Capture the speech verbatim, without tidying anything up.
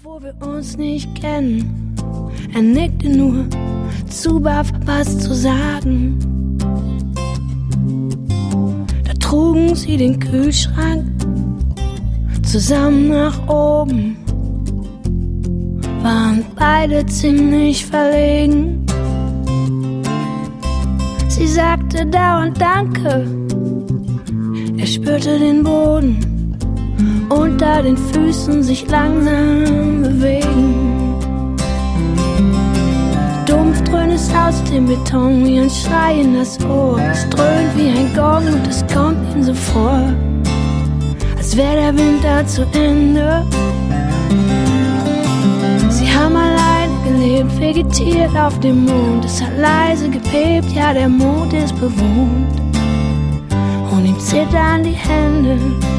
Obwohl wir uns nicht kennen, er nickte nur, zu baff was zu sagen. Da trugen sie den Kühlschrank zusammen nach oben, waren beide ziemlich verlegen. Sie sagte dauernd Danke, er spürte den Boden unter den Füßen sich langsam bewegen. Dumpf dröhnt es aus dem Beton wie ein Schrei in das Ohr. Es dröhnt wie ein Gong und es kommt ihm so vor, als wäre der Winter zu Ende. Sie haben allein gelebt, vegetiert auf dem Mond. Es hat leise gebebt, ja der Mond ist bewohnt. Und ihm zittern die Hände.